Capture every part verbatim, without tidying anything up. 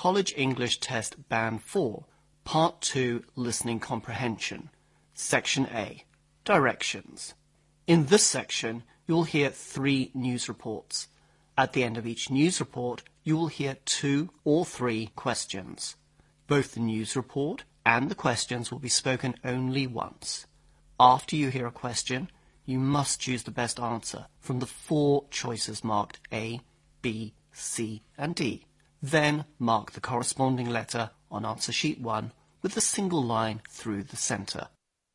College English Test Band four, Part two, Listening Comprehension, Section A, Directions. In this section, you will hear three news reports. At the end of each news report, you will hear two or three questions. Both the news report and the questions will be spoken only once. After you hear a question, you must choose the best answer from the four choices marked A, B, C, and D. Then mark the corresponding letter on answer sheet one with a single line through the center.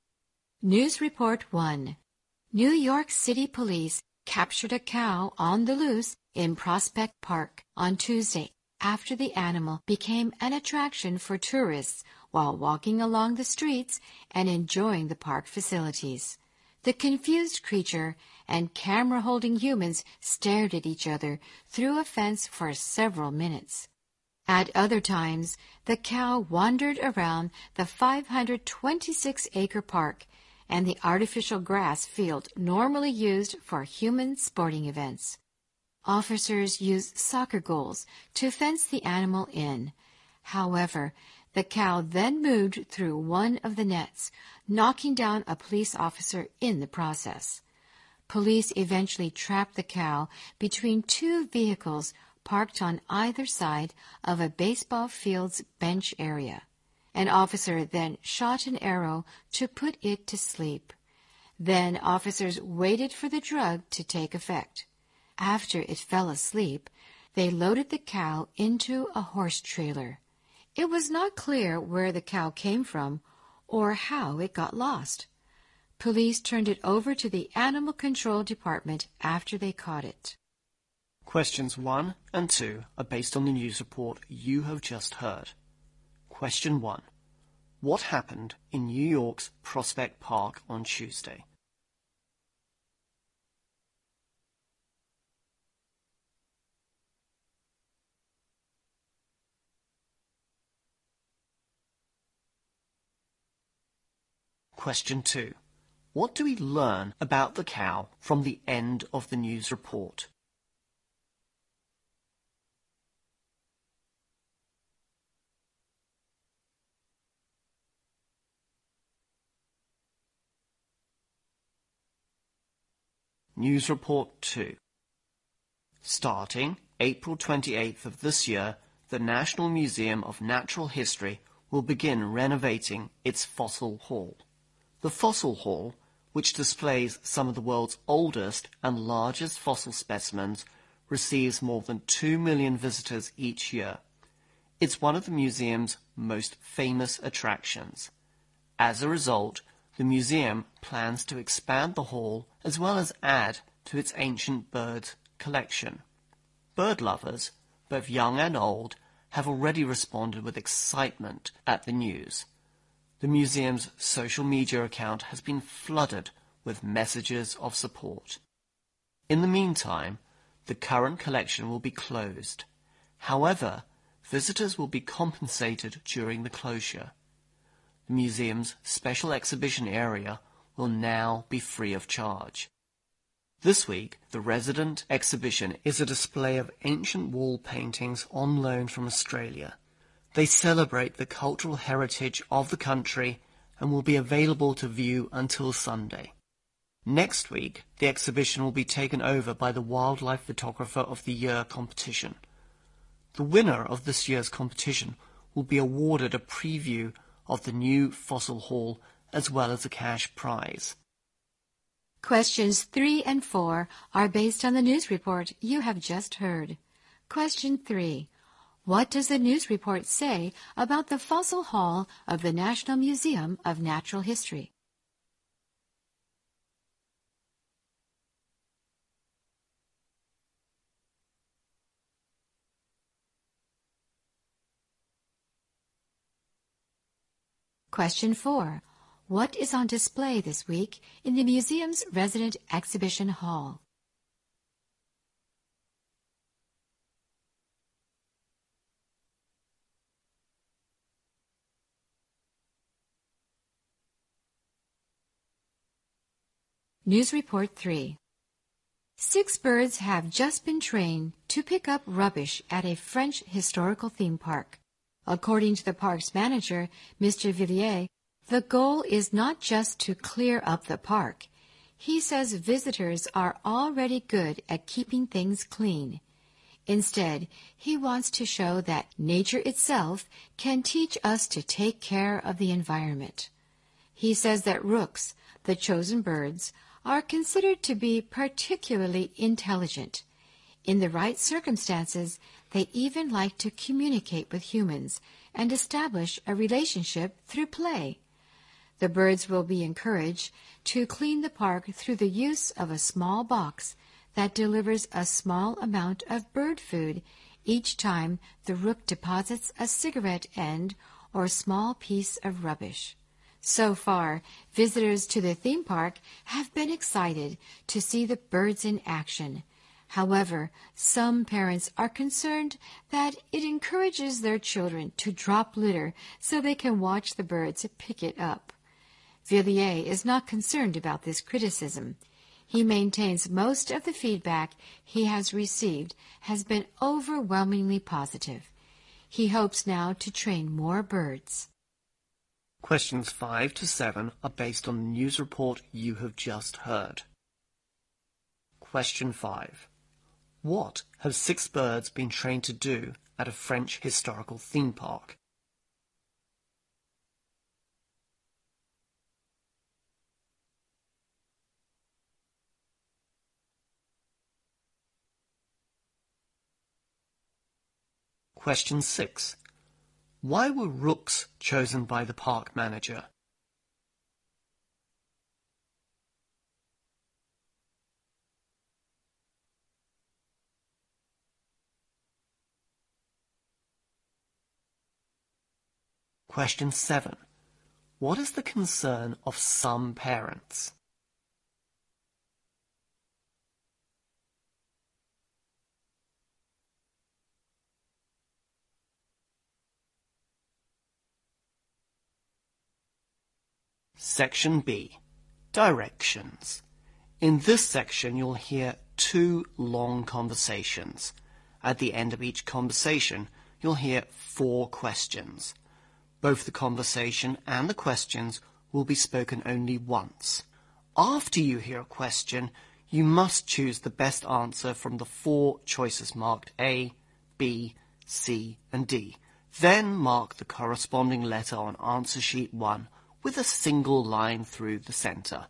News Report one. New York City Police captured a cow on the loose in Prospect Park on Tuesday after the animal became an attraction for tourists while walking along the streets and enjoying the park facilities. The confused creature and camera-holding humans stared at each other through a fence for several minutes. At other times, the cow wandered around the five hundred twenty-six acre park and the artificial grass field normally used for human sporting events. Officers used soccer goals to fence the animal in. However, the cow then moved through one of the nets, knocking down a police officer in the process. Police eventually trapped the cow between two vehicles parked on either side of a baseball field's bench area. An officer then shot an arrow to put it to sleep. Then officers waited for the drug to take effect. After it fell asleep, they loaded the cow into a horse trailer. It was not clear where the cow came from or how it got lost. Police turned it over to the Animal Control Department after they caught it. Questions one and two are based on the news report you have just heard. Question one. What happened in New York's Prospect Park on Tuesday? Question two. What do we learn about the cow from the end of the news report? News Report two. Starting April twenty-eighth of this year, the National Museum of Natural History will begin renovating its fossil hall. The fossil hall, which displays some of the world's oldest and largest fossil specimens, receives more than two million visitors each year. It's one of the museum's most famous attractions. As a result, the museum plans to expand the hall as well as add to its ancient bird collection. Bird lovers, both young and old, have already responded with excitement at the news. The museum's social media account has been flooded with messages of support. In the meantime, the current collection will be closed. However, visitors will be compensated during the closure. The museum's special exhibition area will now be free of charge. This week, the resident exhibition is a display of ancient wall paintings on loan from Australia. They celebrate the cultural heritage of the country and will be available to view until Sunday. Next week, the exhibition will be taken over by the Wildlife Photographer of the Year competition. The winner of this year's competition will be awarded a preview of the new fossil hall as well as a cash prize. Questions three and four are based on the news report you have just heard. Question three. What does the news report say about the fossil hall of the National Museum of Natural History? Question four. What is on display this week in the museum's resident exhibition hall? News Report three. Six birds have just been trained to pick up rubbish at a French historical theme park. According to the park's manager, Mister Villiers, the goal is not just to clear up the park. He says visitors are already good at keeping things clean. Instead, he wants to show that nature itself can teach us to take care of the environment. He says that rooks, the chosen birds, are considered to be particularly intelligent. In the right circumstances, they even like to communicate with humans and establish a relationship through play. The birds will be encouraged to clean the park through the use of a small box that delivers a small amount of bird food each time the rook deposits a cigarette end or small piece of rubbish. So far, visitors to the theme park have been excited to see the birds in action. However, some parents are concerned that it encourages their children to drop litter so they can watch the birds pick it up. Villiers is not concerned about this criticism. He maintains most of the feedback he has received has been overwhelmingly positive. He hopes now to train more birds. Questions five to seven are based on the news report you have just heard. Question five. What have six birds been trained to do at a French historical theme park? Question six. Why were rooks chosen by the park manager? Question seven. What is the concern of some parents? Section B. Directions. In this section you'll hear two long conversations. At the end of each conversation you'll hear four questions. Both the conversation and the questions will be spoken only once. After you hear a question, you must choose the best answer from the four choices marked A, B, C, and D. Then mark the corresponding letter on answer sheet one with a single line through the center.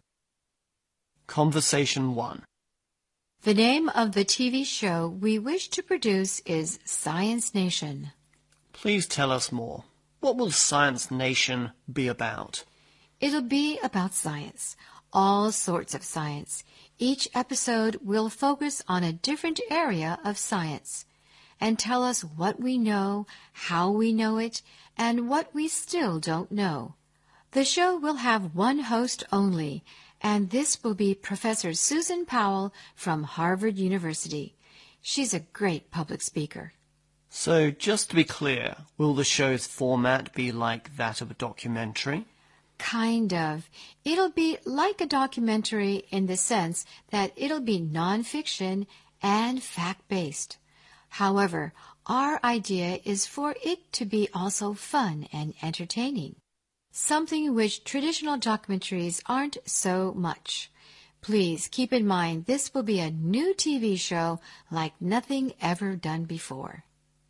Conversation one. The name of the T V show we wish to produce is Science Nation. Please tell us more. What will Science Nation be about? It'll be about science, all sorts of science. Each episode will focus on a different area of science and tell us what we know, how we know it, and what we still don't know. The show will have one host only, and this will be Professor Susan Powell from Harvard University. She's a great public speaker. So, just to be clear, will the show's format be like that of a documentary? Kind of. It'll be like a documentary in the sense that it'll be nonfiction and fact-based. However, our idea is for it to be also fun and entertaining, something which traditional documentaries aren't so much. Please keep in mind this will be a new T V show like nothing ever done before.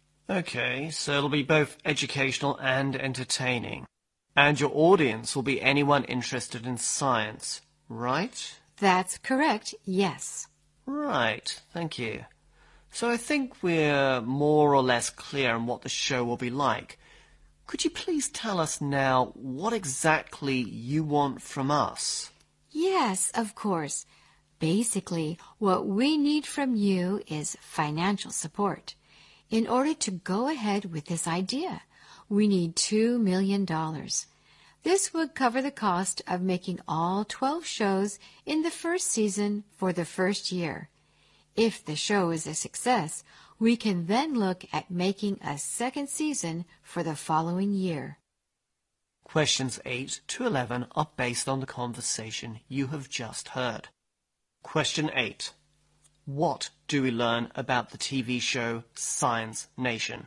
Okay, so it'll be both educational and entertaining. And your audience will be anyone interested in science, right? That's correct, yes. Right, thank you. So I think we're more or less clear on what the show will be like. Could you please tell us now what exactly you want from us? Yes, of course. Basically, what we need from you is financial support. In order to go ahead with this idea, we need two million dollars. This would cover the cost of making all twelve shows in the first season for the first year. If the show is a success, we can then look at making a second season for the following year. Questions eight to eleven are based on the conversation you have just heard. Question eight. What do we learn about the T V show Science Nation?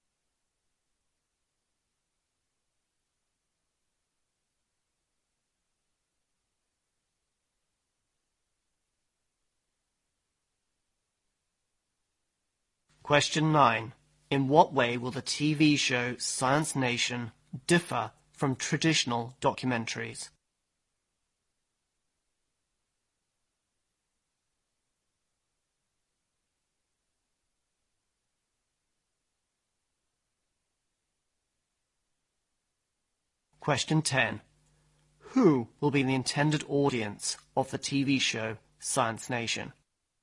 Question nine. In what way will the T V show Science Nation differ from traditional documentaries? Question ten. Who will be the intended audience of the T V show Science Nation?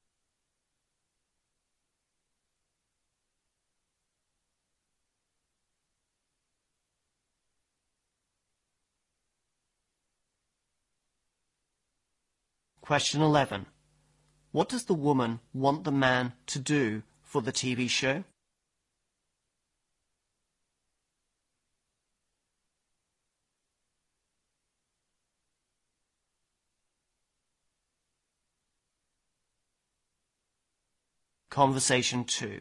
Question eleven. What does the woman want the man to do for the T V show? Conversation two.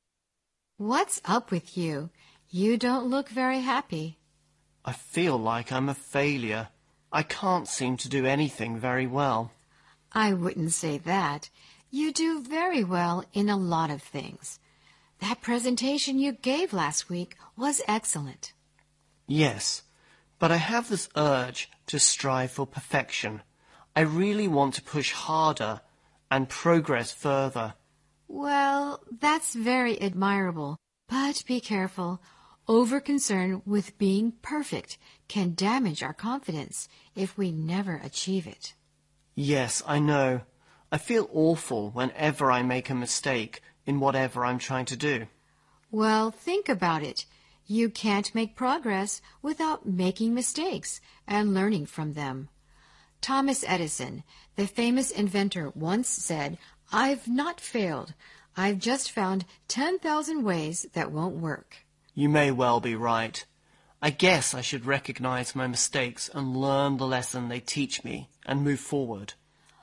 What's up with you? You don't look very happy. I feel like I'm a failure. I can't seem to do anything very well. I wouldn't say that. You do very well in a lot of things. That presentation you gave last week was excellent. Yes, but I have this urge to strive for perfection. I really want to push harder and progress further. Well, that's very admirable, but be careful. Over-concern with being perfect can damage our confidence if we never achieve it. Yes, I know. I feel awful whenever I make a mistake in whatever I'm trying to do. Well, think about it. You can't make progress without making mistakes and learning from them. Thomas Edison, the famous inventor, once said, "I've not failed. I've just found ten thousand ways that won't work." You may well be right. I guess I should recognize my mistakes and learn the lesson they teach me and move forward.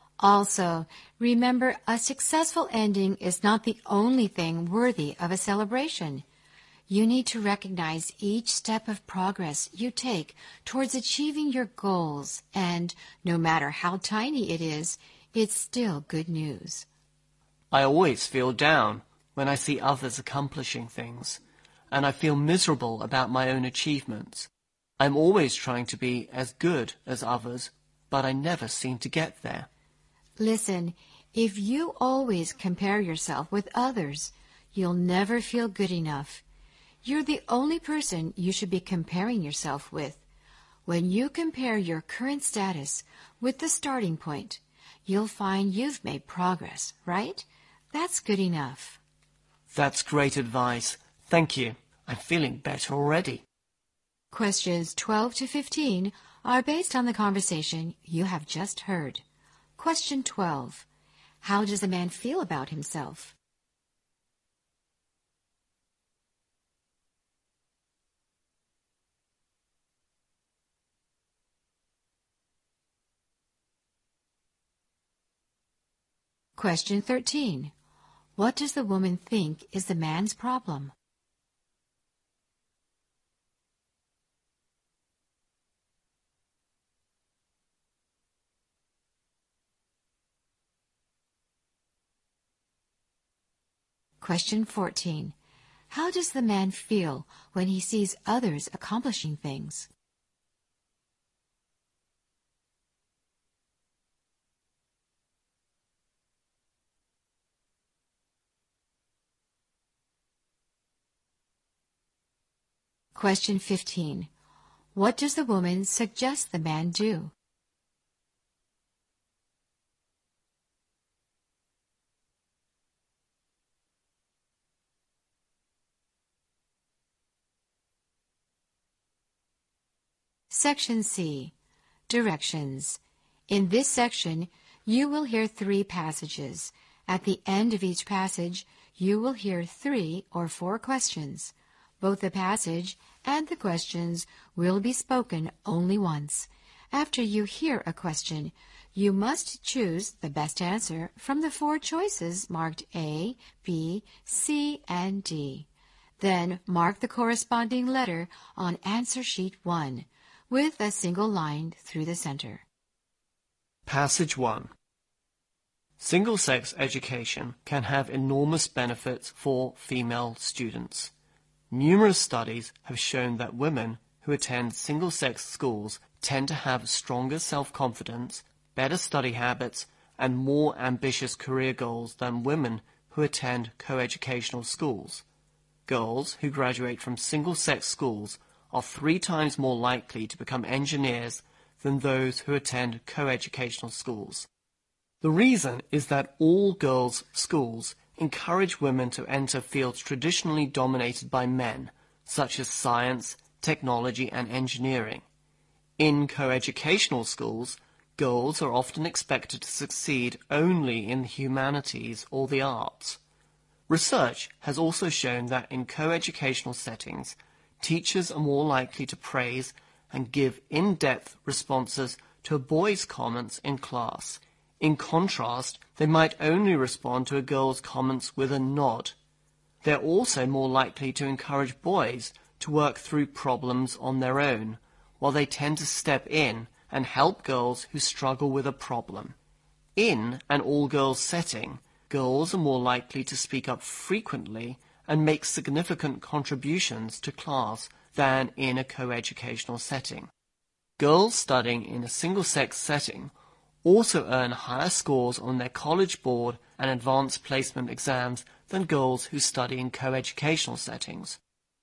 Also, remember, a successful ending is not the only thing worthy of a celebration. You need to recognize each step of progress you take towards achieving your goals, and no matter how tiny it is, it's still good news. I always feel down when I see others accomplishing things, and I feel miserable about my own achievements. I'm always trying to be as good as others, but I never seem to get there. Listen, if you always compare yourself with others, you'll never feel good enough. You're the only person you should be comparing yourself with. When you compare your current status with the starting point, you'll find you've made progress, right? That's good enough. That's great advice. Thank you. I'm feeling better already. Questions twelve to fifteen are based on the conversation you have just heard. Question twelve. How does a man feel about himself? Question thirteen. What does the woman think is the man's problem? Question fourteen. How does the man feel when he sees others accomplishing things? Question fifteen. What does the woman suggest the man do? Section C. Directions. In this section, you will hear three passages. At the end of each passage, you will hear three or four questions. Both the passage and the questions will be spoken only once. After you hear a question, you must choose the best answer from the four choices marked A, B, C, and D. Then mark the corresponding letter on answer sheet one with a single line through the center. Passage one. Single-sex education can have enormous benefits for female students. Numerous studies have shown that women who attend single-sex schools tend to have stronger self-confidence, better study habits, and more ambitious career goals than women who attend coeducational schools. Girls who graduate from single-sex schools are three times more likely to become engineers than those who attend coeducational schools. The reason is that all girls' schools encourage women to enter fields traditionally dominated by men, such as science, technology, and engineering. In coeducational schools, girls are often expected to succeed only in the humanities or the arts. Research has also shown that in coeducational settings, teachers are more likely to praise and give in-depth responses to a boy's comments in class. In contrast, they might only respond to a girl's comments with a nod. They're also more likely to encourage boys to work through problems on their own, while they tend to step in and help girls who struggle with a problem. In an all-girls setting, girls are more likely to speak up frequently and make significant contributions to class than in a coeducational setting. Girls studying in a single-sex setting also earn higher scores on their College Board and advanced placement exams than girls who study in coeducational settings.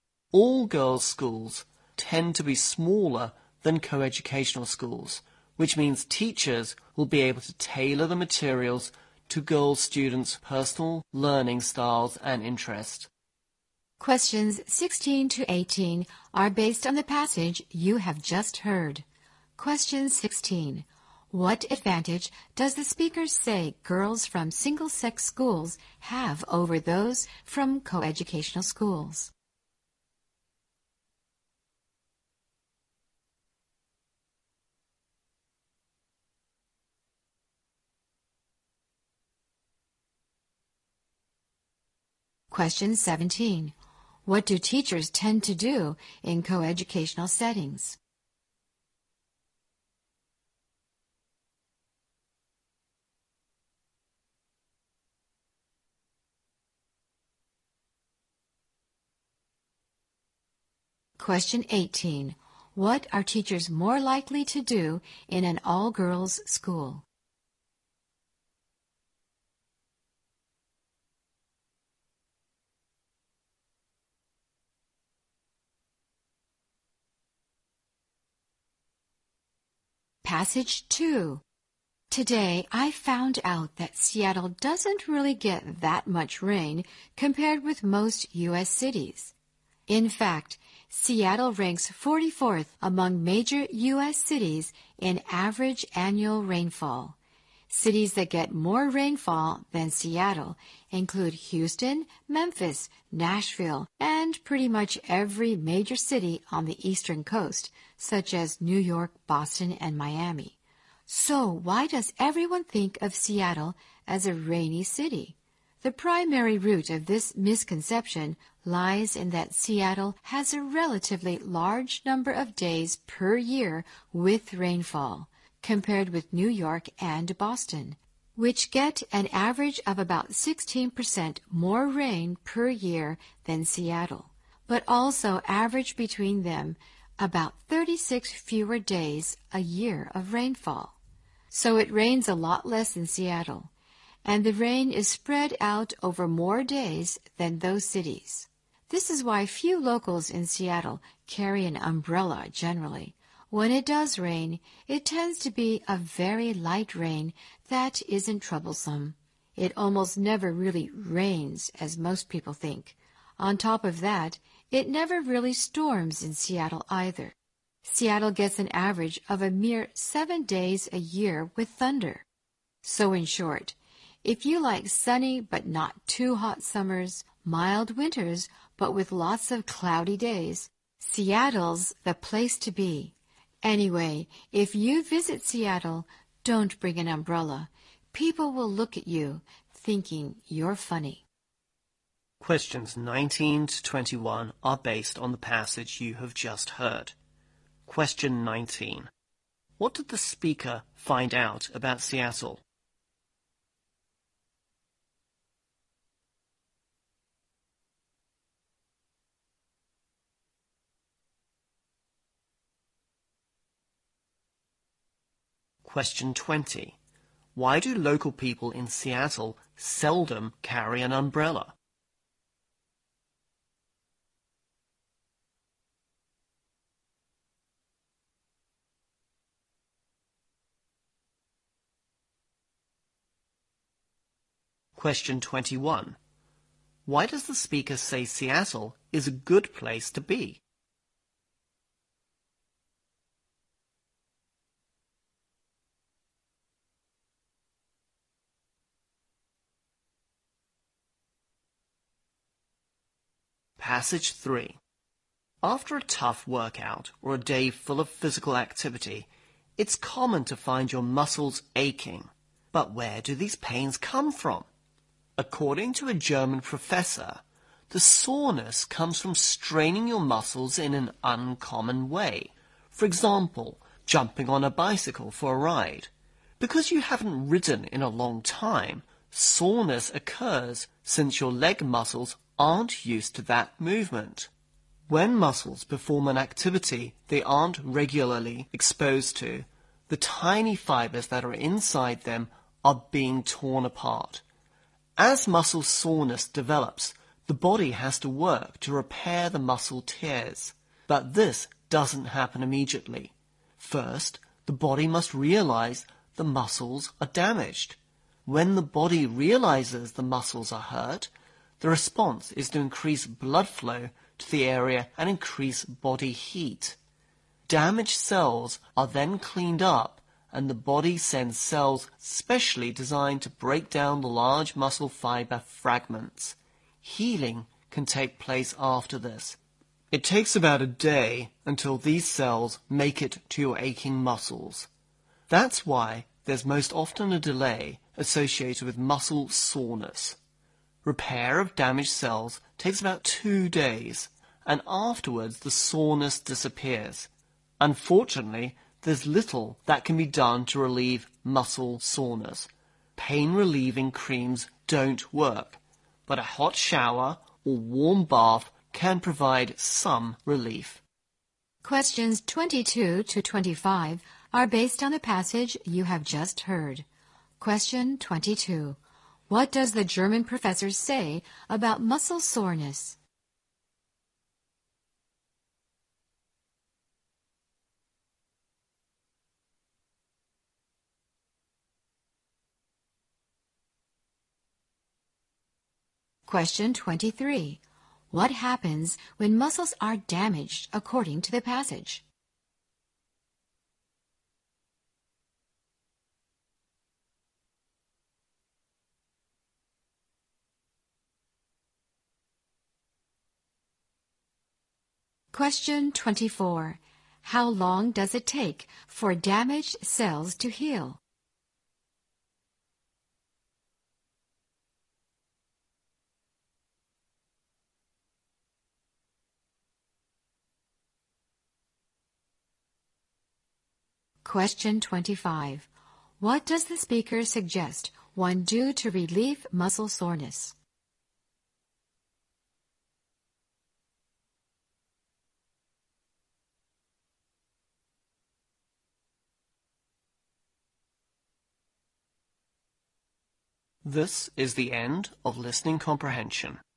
All girls' schools tend to be smaller than coeducational schools, which means teachers will be able to tailor the materials to girls' students' personal learning styles and interests. Questions sixteen to eighteen are based on the passage you have just heard. Question sixteen. What advantage does the speaker say girls from single-sex schools have over those from coeducational schools? Question seventeen. What do teachers tend to do in coeducational settings? Question eighteen. What are teachers more likely to do in an all-girls school? Passage two. Today, I found out that Seattle doesn't really get that much rain compared with most U S cities. In fact, Seattle ranks forty-fourth among major U S cities in average annual rainfall. Cities that get more rainfall than Seattle include Houston, Memphis, Nashville, and pretty much every major city on the eastern coast, such as New York, Boston, and Miami. So why does everyone think of Seattle as a rainy city? The primary root of this misconception lies in that Seattle has a relatively large number of days per year with rainfall, compared with New York and Boston, which get an average of about sixteen percent more rain per year than Seattle, but also average between them about thirty-six fewer days a year of rainfall. So it rains a lot less in Seattle, and the rain is spread out over more days than those cities. This is why few locals in Seattle carry an umbrella generally. When it does rain, it tends to be a very light rain that isn't troublesome. It almost never really rains, as most people think. On top of that, it never really storms in Seattle either. Seattle gets an average of a mere seven days a year with thunder. So in short, if you like sunny but not too hot summers, mild winters but with lots of cloudy days, Seattle's the place to be. Anyway, if you visit Seattle, don't bring an umbrella. People will look at you, thinking you're funny. Questions nineteen to twenty-one are based on the passage you have just heard. Question nineteen. What did the speaker find out about Seattle? Question twenty. Why do local people in Seattle seldom carry an umbrella? Question twenty-one. Why does the speaker say Seattle is a good place to be? Passage three. After a tough workout or a day full of physical activity, it's common to find your muscles aching. But where do these pains come from? According to a German professor, the soreness comes from straining your muscles in an uncommon way. For example, jumping on a bicycle for a ride. Because you haven't ridden in a long time, soreness occurs since your leg muscles aren't used to that movement. When muscles perform an activity they aren't regularly exposed to, the tiny fibers that are inside them are being torn apart. As muscle soreness develops, the body has to work to repair the muscle tears. But this doesn't happen immediately. First, the body must realize the muscles are damaged. When the body realizes the muscles are hurt, the response is to increase blood flow to the area and increase body heat. Damaged cells are then cleaned up, and the body sends cells specially designed to break down the large muscle fiber fragments. Healing can take place after this. It takes about a day until these cells make it to your aching muscles. That's why there's most often a delay associated with muscle soreness. Repair of damaged cells takes about two days, and afterwards the soreness disappears. Unfortunately, there's little that can be done to relieve muscle soreness. Pain-relieving creams don't work, but a hot shower or warm bath can provide some relief. Questions twenty-two to twenty-five are based on the passage you have just heard. Question twenty-two. What does the German professor say about muscle soreness? Question twenty-three. What happens when muscles are damaged according to the passage? Question twenty-four. How long does it take for damaged cells to heal? Question twenty-five. What does the speaker suggest one do to relieve muscle soreness? This is the end of listening comprehension.